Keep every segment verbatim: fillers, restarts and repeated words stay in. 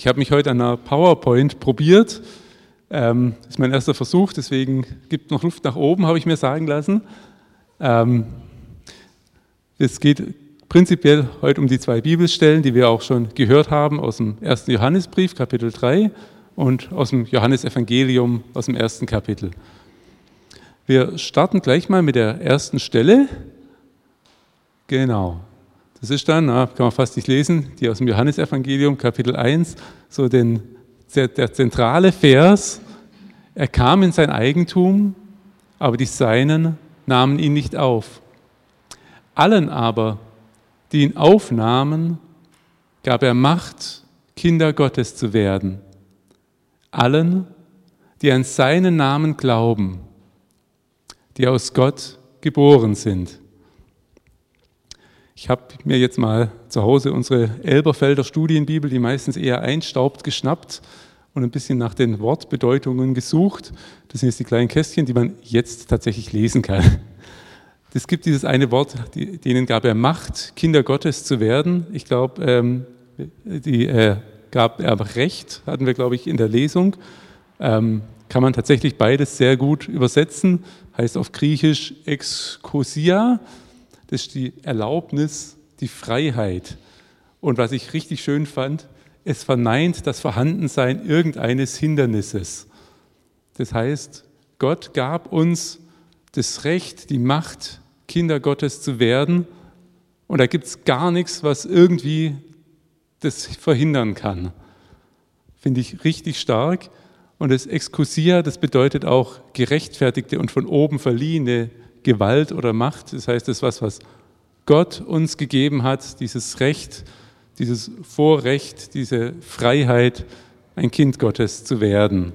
Ich habe mich heute an einer PowerPoint probiert. Ähm, das ist mein erster Versuch, deswegen gibt es noch Luft nach oben, habe ich mir sagen lassen. Ähm, es geht prinzipiell heute um die zwei Bibelstellen, die wir auch schon gehört haben, aus dem ersten Johannesbrief, Kapitel drei, und aus dem Johannesevangelium, aus dem ersten Kapitel. Wir starten gleich mal mit der ersten Stelle. Genau. Das ist dann, na, kann man fast nicht lesen, die aus dem Johannesevangelium, Kapitel eins, so den, der, der zentrale Vers. Er kam in sein Eigentum, aber die Seinen nahmen ihn nicht auf. Allen aber, die ihn aufnahmen, gab er Macht, Kinder Gottes zu werden. Allen, die an seinen Namen glauben, die aus Gott geboren sind. Ich habe mir jetzt mal zu Hause unsere Elberfelder Studienbibel, die meistens eher einstaubt, geschnappt und ein bisschen nach den Wortbedeutungen gesucht. Das sind jetzt die kleinen Kästchen, die man jetzt tatsächlich lesen kann. Es gibt dieses eine Wort, denen gab er Macht, Kinder Gottes zu werden. Ich glaube, ähm, die äh, gab er Recht, hatten wir, glaube ich, in der Lesung. Ähm, kann man tatsächlich beides sehr gut übersetzen. Heißt auf Griechisch exousia. Das ist die Erlaubnis, die Freiheit. Und was ich richtig schön fand, es verneint das Vorhandensein irgendeines Hindernisses. Das heißt, Gott gab uns das Recht, die Macht, Kinder Gottes zu werden. Und da gibt es gar nichts, was irgendwie das verhindern kann. Finde ich richtig stark. Und das exousia, das bedeutet auch gerechtfertigte und von oben verliehene Gewalt oder Macht. Das heißt, das ist was, was Gott uns gegeben hat, dieses Recht, dieses Vorrecht, diese Freiheit, ein Kind Gottes zu werden.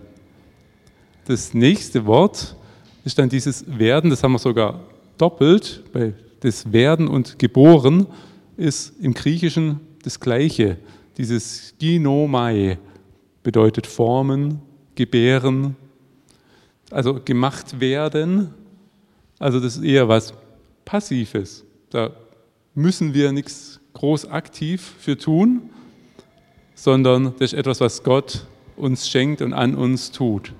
Das nächste Wort ist dann dieses Werden, das haben wir sogar doppelt, weil das Werden und Geboren ist im Griechischen das Gleiche. Dieses ginomai bedeutet formen, gebären, also gemacht werden. Also das ist eher was Passives. Da müssen wir nichts groß aktiv für tun, sondern das ist etwas, was Gott uns schenkt und an uns tut.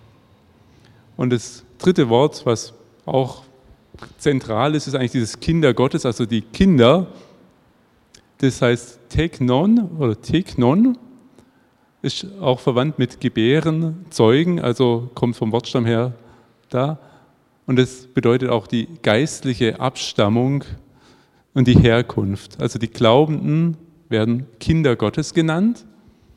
Und das dritte Wort, was auch zentral ist, ist eigentlich dieses Kinder Gottes, also die Kinder. Das heißt teknon oder teknon, ist auch verwandt mit gebären, zeugen, also kommt vom Wortstamm her da. Und das bedeutet auch die geistliche Abstammung und die Herkunft. Also die Glaubenden werden Kinder Gottes genannt.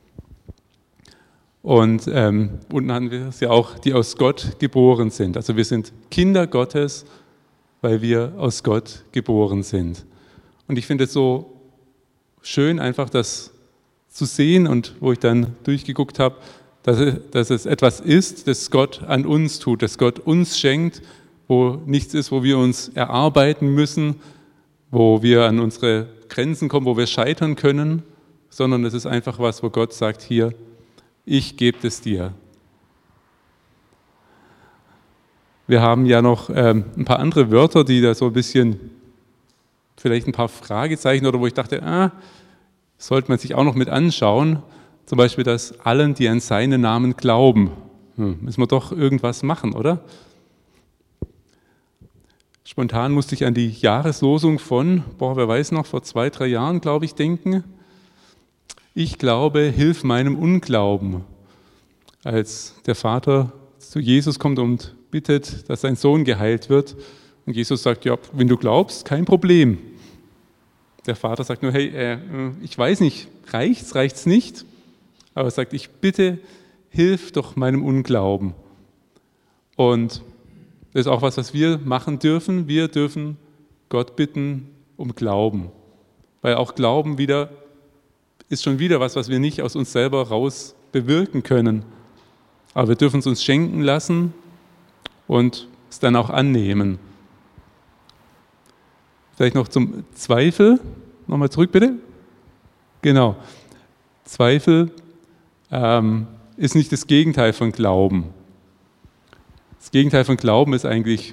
Und ähm, unten haben wir es ja auch, die aus Gott geboren sind. Also wir sind Kinder Gottes, weil wir aus Gott geboren sind. Und ich finde es so schön, einfach das zu sehen, und wo ich dann durchgeguckt habe, dass es, dass es etwas ist, das Gott an uns tut, das Gott uns schenkt, wo nichts ist, wo wir uns erarbeiten müssen, wo wir an unsere Grenzen kommen, wo wir scheitern können, sondern es ist einfach was, wo Gott sagt, hier, ich gebe es dir. Wir haben ja noch ähm, ein paar andere Wörter, die da so ein bisschen, vielleicht ein paar Fragezeichen, oder wo ich dachte, ah, sollte man sich auch noch mit anschauen, zum Beispiel, dass allen, die an seinen Namen glauben, hm, müssen wir doch irgendwas machen, oder? Spontan musste ich an die Jahreslosung von, boah, wer weiß noch, vor zwei, drei Jahren, glaube ich, denken. Ich glaube, hilf meinem Unglauben. Als der Vater zu Jesus kommt und bittet, dass sein Sohn geheilt wird. Und Jesus sagt, ja, wenn du glaubst, kein Problem. Der Vater sagt nur, hey, äh, ich weiß nicht, reicht's, reicht's nicht? Aber er sagt, ich bitte, hilf doch meinem Unglauben. Und das ist auch was, was wir machen dürfen. Wir dürfen Gott bitten um Glauben. Weil auch Glauben wieder ist schon wieder was, was wir nicht aus uns selber raus bewirken können. Aber wir dürfen es uns schenken lassen und es dann auch annehmen. Vielleicht noch zum Zweifel. Nochmal zurück, bitte. Genau. Zweifel ähm, ist nicht das Gegenteil von Glauben. Das Gegenteil von Glauben ist eigentlich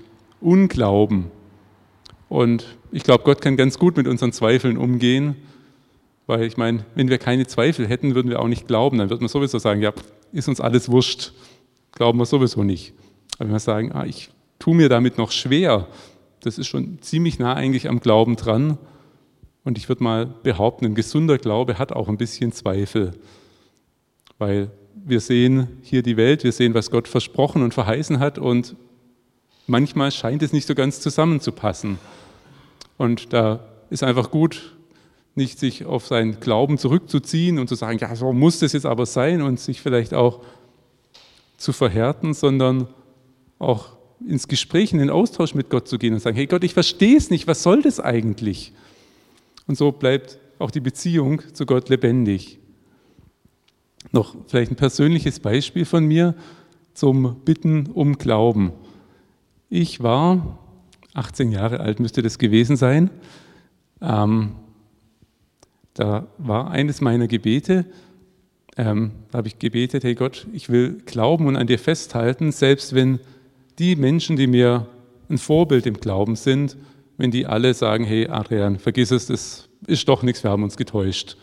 Unglauben. Und ich glaube, Gott kann ganz gut mit unseren Zweifeln umgehen. Weil ich meine, wenn wir keine Zweifel hätten, würden wir auch nicht glauben. Dann würde man sowieso sagen, ja, ist uns alles wurscht. Glauben wir sowieso nicht. Aber wenn wir sagen, ah, ich tue mir damit noch schwer, das ist schon ziemlich nah eigentlich am Glauben dran. Und ich würde mal behaupten, ein gesunder Glaube hat auch ein bisschen Zweifel. Weil wir sehen hier die Welt, wir sehen, was Gott versprochen und verheißen hat und manchmal scheint es nicht so ganz zusammenzupassen. Und da ist einfach gut, nicht sich auf seinen Glauben zurückzuziehen und zu sagen, ja, so muss das jetzt aber sein und sich vielleicht auch zu verhärten, sondern auch ins Gespräch, in den Austausch mit Gott zu gehen und sagen, hey Gott, ich verstehe es nicht, was soll das eigentlich? Und so bleibt auch die Beziehung zu Gott lebendig. Noch vielleicht ein persönliches Beispiel von mir zum Bitten um Glauben. Ich war achtzehn Jahre alt, müsste das gewesen sein. Ähm, da war eines meiner Gebete, ähm, da habe ich gebetet, hey Gott, ich will glauben und an dir festhalten, selbst wenn die Menschen, die mir ein Vorbild im Glauben sind, wenn die alle sagen, hey Adrian, vergiss es, das ist doch nichts, wir haben uns getäuscht.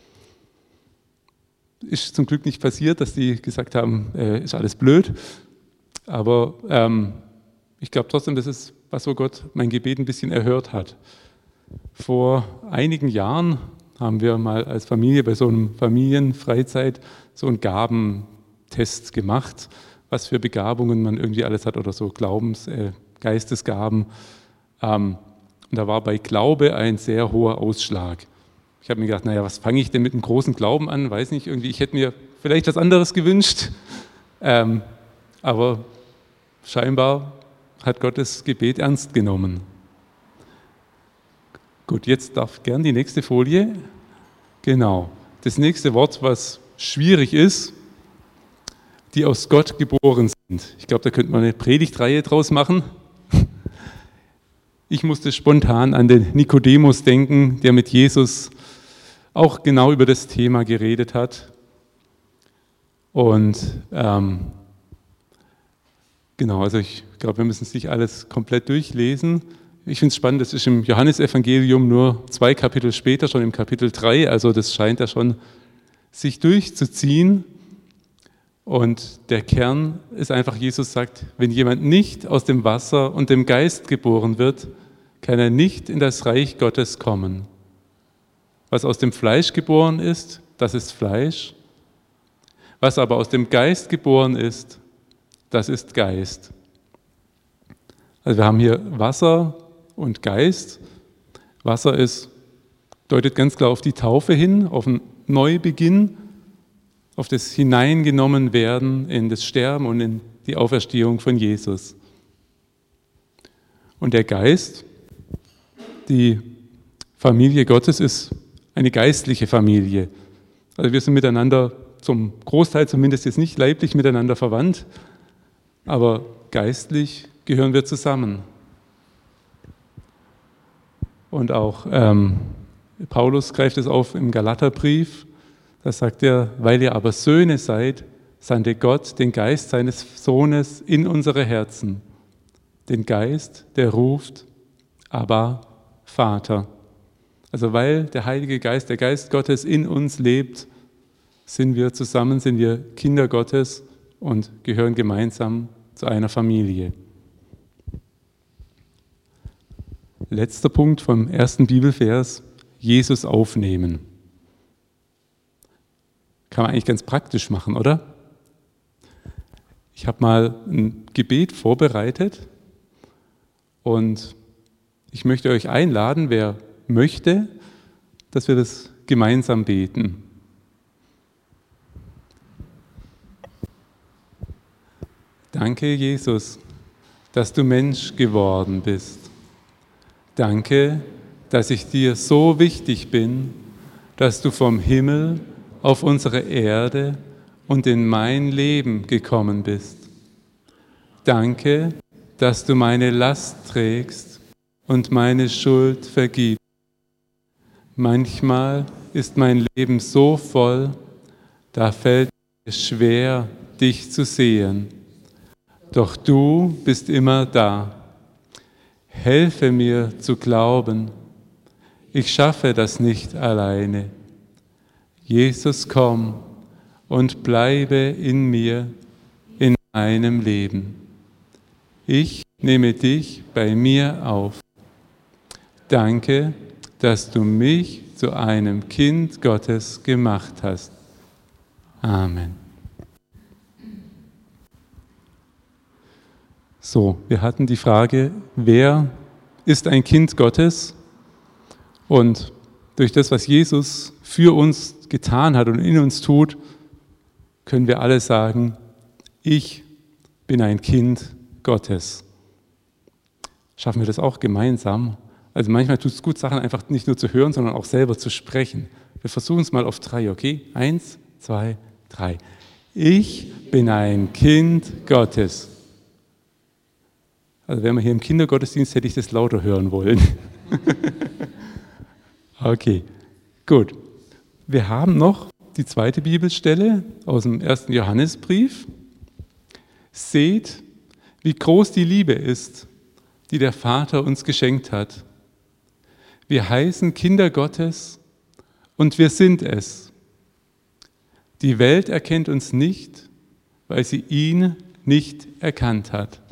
Ist zum Glück nicht passiert, dass die gesagt haben, äh, ist alles blöd, aber ähm, ich glaube trotzdem, das ist was, wo Gott mein Gebet ein bisschen erhört hat. Vor einigen Jahren haben wir mal als Familie bei so einem Familienfreizeit so einen Gabentest gemacht, was für Begabungen man irgendwie alles hat oder so Glaubens-, äh, Geistesgaben. Ähm, und da war bei Glaube ein sehr hoher Ausschlag. Ich habe mir gedacht, naja, was fange ich denn mit einem großen Glauben an? Weiß nicht, irgendwie, ich hätte mir vielleicht was anderes gewünscht. Ähm, aber scheinbar hat Gott das Gebet ernst genommen. Gut, jetzt darf gern die nächste Folie. Genau. Das nächste Wort, was schwierig ist, die aus Gott geboren sind. Ich glaube, da könnte man eine Predigtreihe draus machen. Ich musste spontan an den Nikodemus denken, der mit Jesus auch genau über das Thema geredet hat. Und ähm, genau, also ich glaube, wir müssen es nicht alles komplett durchlesen. Ich finde es spannend, das ist im Johannesevangelium nur zwei Kapitel später, schon im Kapitel drei, also das scheint da schon sich durchzuziehen. Und der Kern ist einfach, Jesus sagt, wenn jemand nicht aus dem Wasser und dem Geist geboren wird, kann er nicht in das Reich Gottes kommen. Was aus dem Fleisch geboren ist, das ist Fleisch. Was aber aus dem Geist geboren ist, das ist Geist. Also wir haben hier Wasser und Geist. Wasser ist, deutet ganz klar auf die Taufe hin, auf einen Neubeginn, auf das Hineingenommenwerden in das Sterben und in die Auferstehung von Jesus. Und der Geist, die Familie Gottes ist eine geistliche Familie. Also wir sind miteinander, zum Großteil zumindest jetzt nicht leiblich miteinander verwandt, aber geistlich gehören wir zusammen. Und auch ähm, Paulus greift es auf im Galaterbrief, da sagt er, weil ihr aber Söhne seid, sandte Gott den Geist seines Sohnes in unsere Herzen, den Geist, der ruft, Abba, Vater. Also weil der Heilige Geist, der Geist Gottes in uns lebt, sind wir zusammen, sind wir Kinder Gottes und gehören gemeinsam zu einer Familie. Letzter Punkt vom ersten Bibelvers, Jesus aufnehmen. Kann man eigentlich ganz praktisch machen, oder? Ich habe mal ein Gebet vorbereitet und ich möchte euch einladen, wer möchte, dass wir das gemeinsam beten. Danke, Jesus, dass du Mensch geworden bist. Danke, dass ich dir so wichtig bin, dass du vom Himmel auf unsere Erde und in mein Leben gekommen bist. Danke, dass du meine Last trägst und meine Schuld vergibst. Manchmal ist mein Leben so voll, da fällt es schwer, dich zu sehen. Doch du bist immer da. Helfe mir zu glauben. Ich schaffe das nicht alleine. Jesus, komm und bleibe in mir, in meinem Leben. Ich nehme dich bei mir auf. Danke, dass du mich zu einem Kind Gottes gemacht hast. Amen. So, wir hatten die Frage, wer ist ein Kind Gottes? Und durch das, was Jesus für uns getan hat und in uns tut, können wir alle sagen, ich bin ein Kind Gottes. Schaffen wir das auch gemeinsam? Also manchmal tut es gut, Sachen einfach nicht nur zu hören, sondern auch selber zu sprechen. Wir versuchen es mal auf drei, okay? Eins, zwei, drei. Ich bin ein Kind Gottes. Also wären wir hier im Kindergottesdienst, hätte ich das lauter hören wollen. Okay, gut. Wir haben noch die zweite Bibelstelle aus dem ersten Johannesbrief. Seht, wie groß die Liebe ist, die der Vater uns geschenkt hat. Wir heißen Kinder Gottes und wir sind es. Die Welt erkennt uns nicht, weil sie ihn nicht erkannt hat.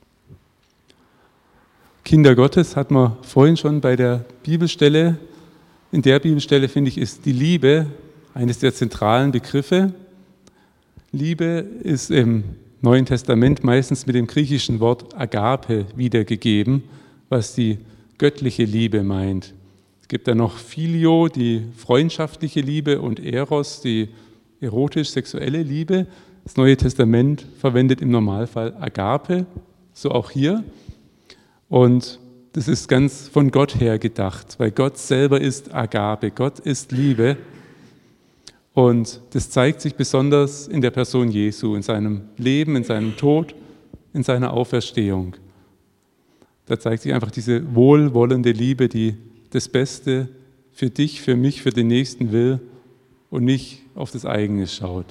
Kinder Gottes hat man vorhin schon bei der Bibelstelle. In der Bibelstelle, finde ich, ist die Liebe eines der zentralen Begriffe. Liebe ist im Neuen Testament meistens mit dem griechischen Wort Agape wiedergegeben, was die göttliche Liebe meint. Es gibt dann noch Philio, die freundschaftliche Liebe, und Eros, die erotisch-sexuelle Liebe. Das Neue Testament verwendet im Normalfall Agape, so auch hier. Und das ist ganz von Gott her gedacht, weil Gott selber ist Agape, Gott ist Liebe. Und das zeigt sich besonders in der Person Jesu, in seinem Leben, in seinem Tod, in seiner Auferstehung. Da zeigt sich einfach diese wohlwollende Liebe, die das Beste für dich, für mich, für den Nächsten will und nicht auf das eigene schaut.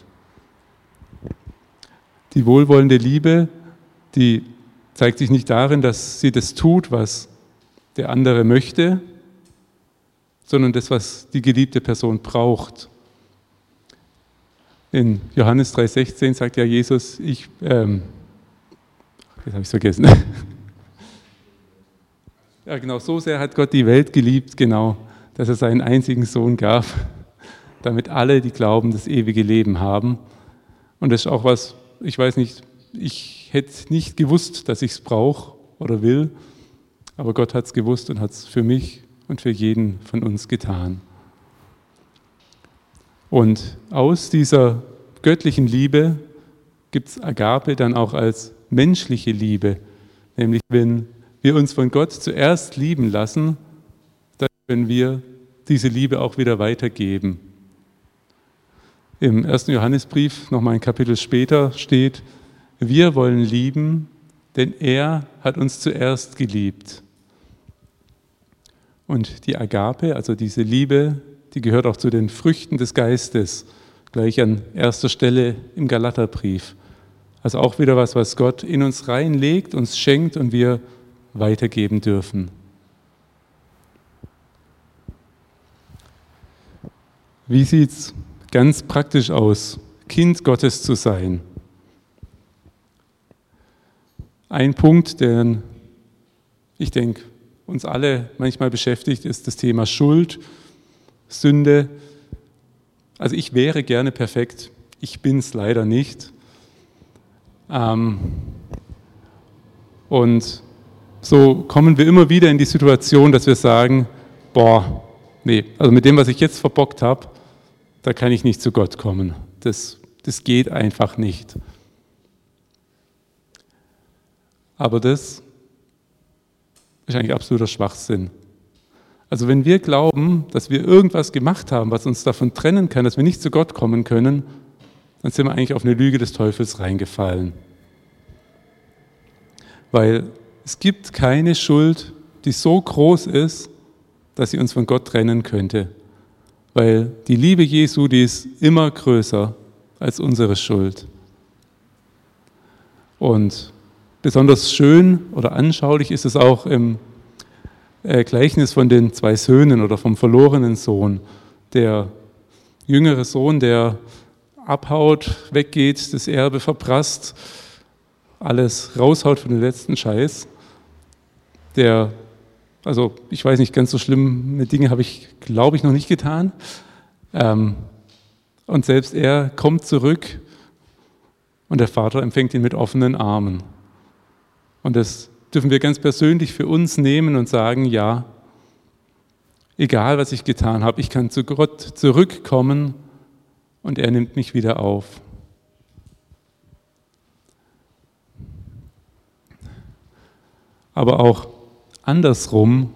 Die wohlwollende Liebe, die zeigt sich nicht darin, dass sie das tut, was der andere möchte, sondern das, was die geliebte Person braucht. In Johannes drei sechzehn sagt ja Jesus, ich, ähm, jetzt habe ich es vergessen. Ja, genau, so sehr hat Gott die Welt geliebt, genau, dass er seinen einzigen Sohn gab, damit alle, die glauben, das ewige Leben haben. Und das ist auch was, ich weiß nicht, ich hätte nicht gewusst, dass ich es brauche oder will, aber Gott hat es gewusst und hat es für mich und für jeden von uns getan. Und aus dieser göttlichen Liebe gibt es Agape dann auch als menschliche Liebe, nämlich wenn wir uns von Gott zuerst lieben lassen, dann können wir diese Liebe auch wieder weitergeben. Im ersten Johannesbrief, nochmal ein Kapitel später, steht, wir wollen lieben, denn er hat uns zuerst geliebt. Und die Agape, also diese Liebe, die gehört auch zu den Früchten des Geistes, gleich an erster Stelle im Galaterbrief. Also auch wieder was, was Gott in uns reinlegt, uns schenkt und wir weitergeben dürfen. Wie sieht es ganz praktisch aus, Kind Gottes zu sein? Ein Punkt, der, ich denke, uns alle manchmal beschäftigt, ist das Thema Schuld, Sünde. Also ich wäre gerne perfekt, ich bin es leider nicht. Ähm, und so kommen wir immer wieder in die Situation, dass wir sagen, boah, nee, also mit dem, was ich jetzt verbockt habe, da kann ich nicht zu Gott kommen. Das, das geht einfach nicht. Aber das ist eigentlich absoluter Schwachsinn. Also wenn wir glauben, dass wir irgendwas gemacht haben, was uns davon trennen kann, dass wir nicht zu Gott kommen können, dann sind wir eigentlich auf eine Lüge des Teufels reingefallen. Weil es gibt keine Schuld, die so groß ist, dass sie uns von Gott trennen könnte. Weil die Liebe Jesu, die ist immer größer als unsere Schuld. Und besonders schön oder anschaulich ist es auch im Gleichnis von den zwei Söhnen oder vom verlorenen Sohn, der jüngere Sohn, der abhaut, weggeht, das Erbe verprasst, alles raushaut für den letzten Scheiß. Der, also ich weiß nicht, ganz so schlimme Dinge habe ich, glaube ich, noch nicht getan. Ähm, und selbst er kommt zurück und der Vater empfängt ihn mit offenen Armen. Und das dürfen wir ganz persönlich für uns nehmen und sagen, ja, egal was ich getan habe, ich kann zu Gott zurückkommen und er nimmt mich wieder auf. Aber auch andersrum,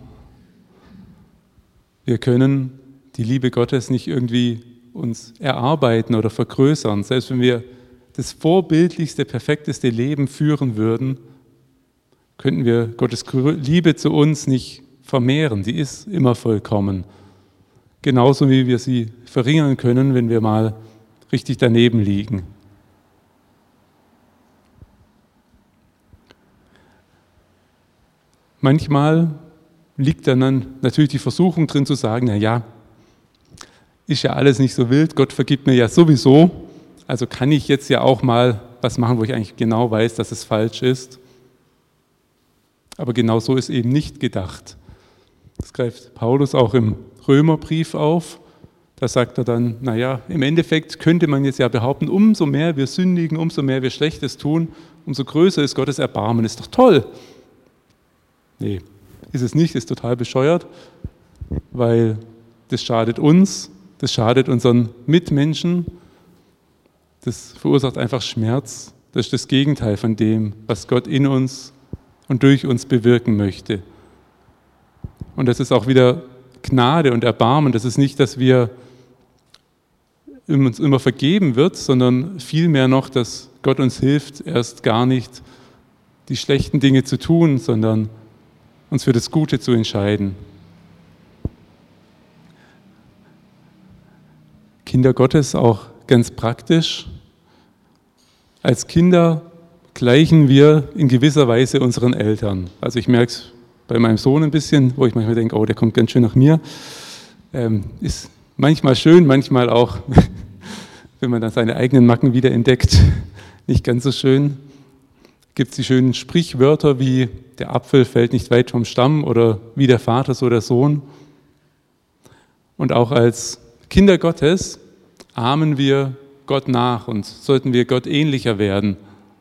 wir können die Liebe Gottes nicht irgendwie uns erarbeiten oder vergrößern. Selbst wenn wir das vorbildlichste, perfekteste Leben führen würden, könnten wir Gottes Liebe zu uns nicht vermehren. Die ist immer vollkommen. Genauso wie wir sie verringern können, wenn wir mal richtig daneben liegen. Manchmal liegt dann natürlich die Versuchung drin zu sagen, na ja, ist ja alles nicht so wild, Gott vergibt mir ja sowieso, also kann ich jetzt ja auch mal was machen, wo ich eigentlich genau weiß, dass es falsch ist. Aber genau so ist eben nicht gedacht. Das greift Paulus auch im Römerbrief auf. Da sagt er dann, naja, im Endeffekt könnte man jetzt ja behaupten, umso mehr wir sündigen, umso mehr wir Schlechtes tun, umso größer ist Gottes Erbarmen. Ist doch toll. Nee, ist es nicht, ist total bescheuert, weil das schadet uns, das schadet unseren Mitmenschen, das verursacht einfach Schmerz. Das ist das Gegenteil von dem, was Gott in uns und durch uns bewirken möchte. Und das ist auch wieder Gnade und Erbarmen. Das ist nicht, dass wir uns immer vergeben wird, sondern vielmehr noch, dass Gott uns hilft, erst gar nicht die schlechten Dinge zu tun, sondern uns für das Gute zu entscheiden. Kinder Gottes auch ganz praktisch. Als Kinder gleichen wir in gewisser Weise unseren Eltern. Also ich merke es bei meinem Sohn ein bisschen, wo ich manchmal denke, oh, der kommt ganz schön nach mir. Ähm, ist manchmal schön, manchmal auch, wenn man dann seine eigenen Macken wieder entdeckt, nicht ganz so schön. Gibt es die schönen Sprichwörter wie der Apfel fällt nicht weit vom Stamm oder wie der Vater, so der Sohn. Und auch als Kinder Gottes ahmen wir Gott nach und sollten wir Gott ähnlicher werden.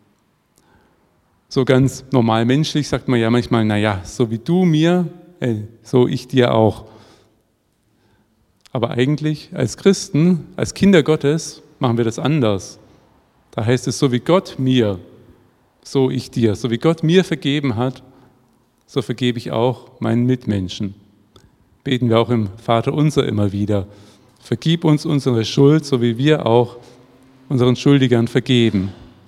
So ganz normal menschlich sagt man ja manchmal, naja, so wie du mir, ey, so ich dir auch. Aber eigentlich als Christen, als Kinder Gottes, machen wir das anders. Da heißt es, so wie Gott mir, so ich dir. So wie Gott mir vergeben hat, so vergebe ich auch meinen Mitmenschen. Beten wir auch im Vaterunser immer wieder. Vergib uns unsere Schuld, so wie wir auch unseren Schuldigern vergeben.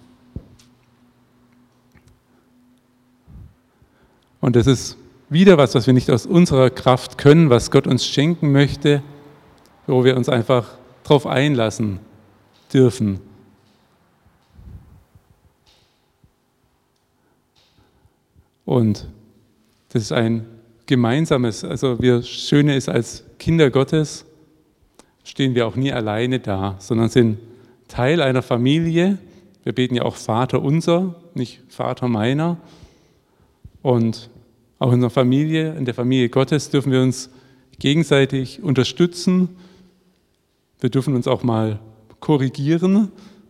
Und das ist wieder was, was wir nicht aus unserer Kraft können, was Gott uns schenken möchte, wo wir uns einfach drauf einlassen dürfen. Und das ist ein gemeinsames, also wir Schöne ist, als Kinder Gottes stehen wir auch nie alleine da, sondern sind Teil einer Familie. Wir beten ja auch Vater unser, nicht Vater meiner. Und auch in der Familie, in der Familie Gottes dürfen wir uns gegenseitig unterstützen. Wir dürfen uns auch mal korrigieren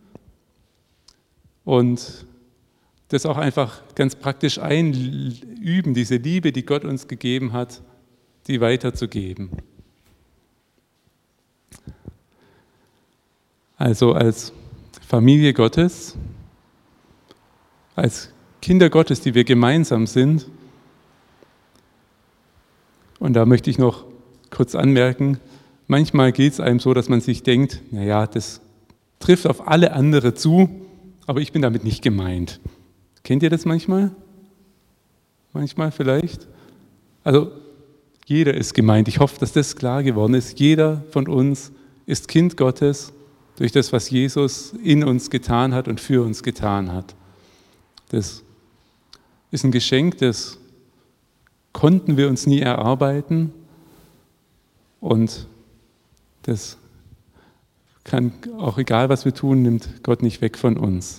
und das auch einfach ganz praktisch einüben, diese Liebe, die Gott uns gegeben hat, die weiterzugeben. Also als Familie Gottes, als Kinder Gottes, die wir gemeinsam sind. Und da möchte ich noch kurz anmerken, manchmal geht es einem so, dass man sich denkt, naja, das trifft auf alle andere zu, aber ich bin damit nicht gemeint. Kennt ihr das manchmal? Manchmal vielleicht? Also jeder ist gemeint. Ich hoffe, dass das klar geworden ist. Jeder von uns ist Kind Gottes durch das, was Jesus in uns getan hat und für uns getan hat. Das ist ein Geschenk, das konnten wir uns nie erarbeiten und das kann auch egal, was wir tun, nimmt Gott nicht weg von uns.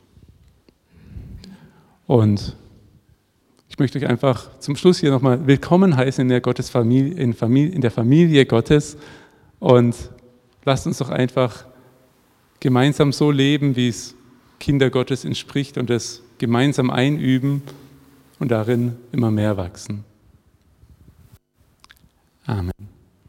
Und ich möchte euch einfach zum Schluss hier nochmal willkommen heißen in der Gottesfamilie, in, Familie, in der Familie Gottes und lasst uns doch einfach gemeinsam so leben, wie es Kinder Gottes entspricht und es gemeinsam einüben und darin immer mehr wachsen. Amen.